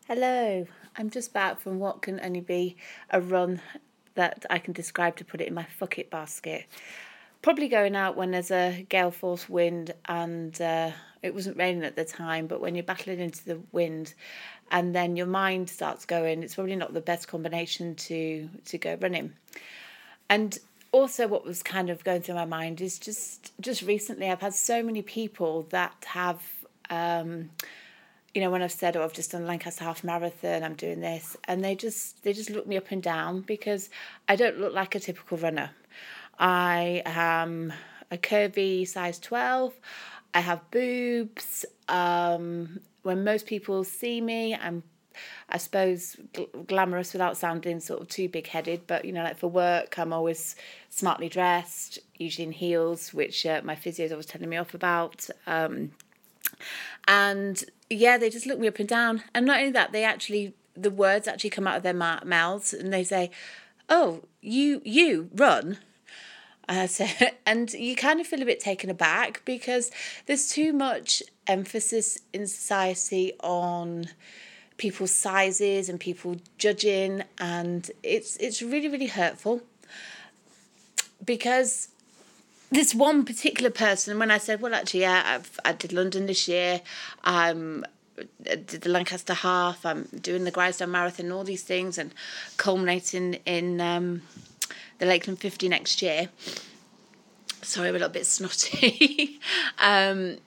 Hello, I'm just back from what can only be a run that I can describe to put it in my fuck it basket. Probably going out when there's a gale force wind and it wasn't raining at the time, but when you're battling into the wind and then your mind starts going, it's probably not the best combination to go running. And also what was kind of going through my mind is just recently I've had so many people that have when I've said, I've just done Lancaster Half Marathon, I'm doing this, and they just look me up and down because I don't look like a typical runner. I am a curvy size 12. I have boobs. When most people see me, I'm, I suppose, glamorous without sounding sort of too big-headed, but, like for work, I'm always smartly dressed, usually in heels, which my physio is always telling me off about. And yeah, they just look me up and down. And not only that, the words actually come out of their mouths and they say, "Oh, you run." And you kind of feel a bit taken aback because there's too much emphasis in society on people's sizes and people judging, and it's really, really hurtful because this one particular person, when I said, well, actually, yeah, I did London this year, I did the Lancaster Half, I'm doing the Grisdale Marathon and all these things and culminating in the Lakeland 50 next year. Sorry, I'm a little bit snotty. And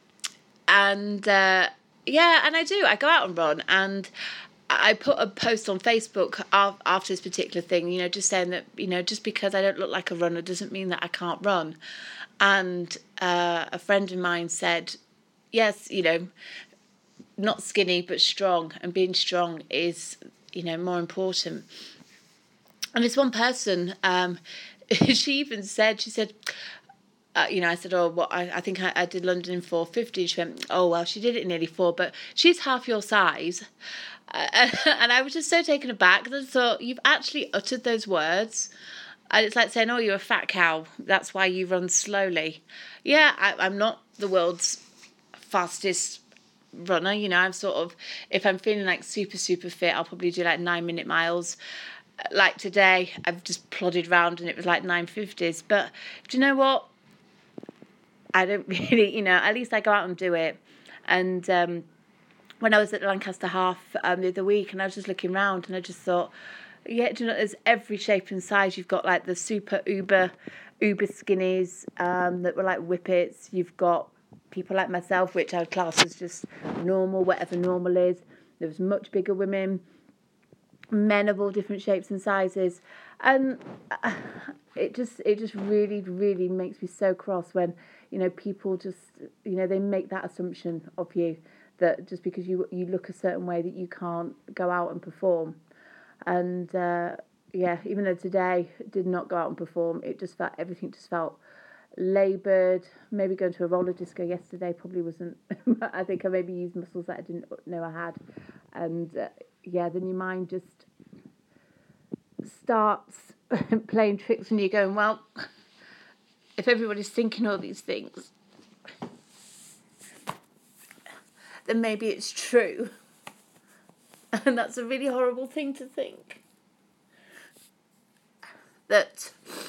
I do. I go out and run, and I put a post on Facebook after this particular thing, just saying that, just because I don't look like a runner doesn't mean that I can't run. And a friend of mine said, yes, not skinny, but strong. And being strong is, more important. And this one person, she even said, I said, oh, well, I think I did London in 4:50. She went, oh, well, she did it in nearly 4, but she's half your size. And I was just so taken aback because I thought, you've actually uttered those words. And it's like saying, oh, you're a fat cow. That's why you run slowly. Yeah, I'm not the world's fastest runner. I'm sort of, if I'm feeling like super, super fit, I'll probably do like 9-minute miles. Like today, I've just plodded around and it was like 9:50s. But do you know what? I don't really, at least I go out and do it. And when I was at the Lancaster Half the other week, and I was just looking around, and I just thought, yeah, there's every shape and size. You've got like the super uber skinnies that were like whippets. You've got people like myself, which I would class as just normal, whatever normal is. There was much bigger women, men of all different shapes and sizes, and it just really, really makes me so cross when people just they make that assumption of you that just because you look a certain way that you can't go out and perform. And even though today did not go out and perform, everything just felt laboured. Maybe going to a roller disco yesterday probably wasn't. I think I maybe used muscles that I didn't know I had, and then your mind just starts playing tricks and you're going, well, if everybody's thinking all these things, then maybe it's true. And that's a really horrible thing to think. That,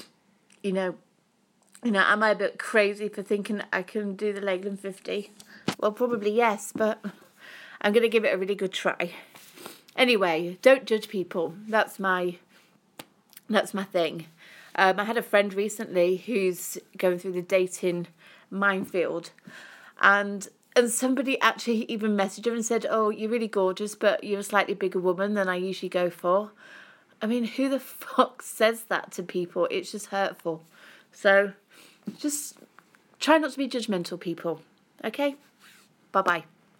am I a bit crazy for thinking that I can do the Lakeland 50? Well, probably yes, but I'm going to give it a really good try. Anyway, don't judge people. That's my thing. I had a friend recently who's going through the dating minefield, and somebody actually even messaged her and said, oh, you're really gorgeous, but you're a slightly bigger woman than I usually go for. I mean, who the fuck says that to people? It's just hurtful. So just try not to be judgmental, people. Okay? Bye-bye.